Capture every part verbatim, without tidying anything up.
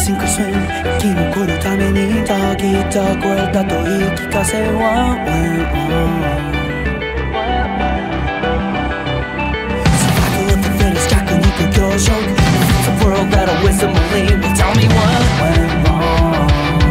Sink or swim 生き残るためにたぎった声だと言い聞かせは Went on Survival of the fittest 弱肉強食 The world that a wisdom only will tell me what went wrong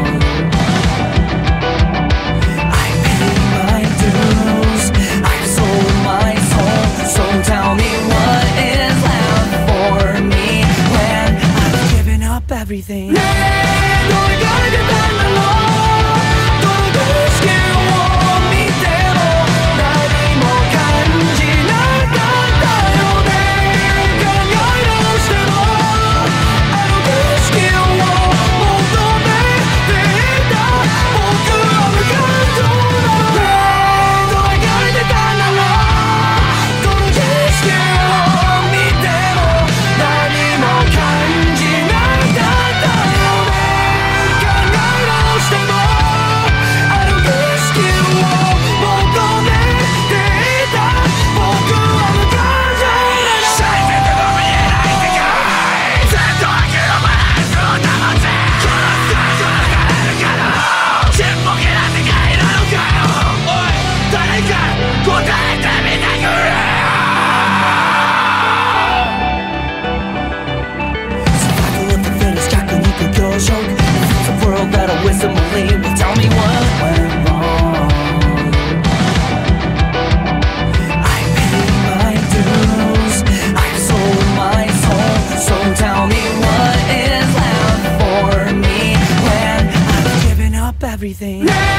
I paid my dues I've sold my soul So tell me what is left for me When I've given up everything ねえどれから出たんだろうどの景色を見ても何も感じなかったよね考え直してもあの景色を求めていた僕は無感情なのねえどれから出たんだろうどの景色を見ても何も感じなかったよね考え直してもあの景色を求めていた僕は無感情なの最善でも見えない世界ずっと諦めないそんなもんぜこの最初の流れるからちっぽけな世界なのかよおい誰か答えてみてくれSurvival of the fittest 弱肉強食 The world that a wisdom only will tell me what went wrong I paid my dues I've sold my soul So tell me what is left for me When I've given up everything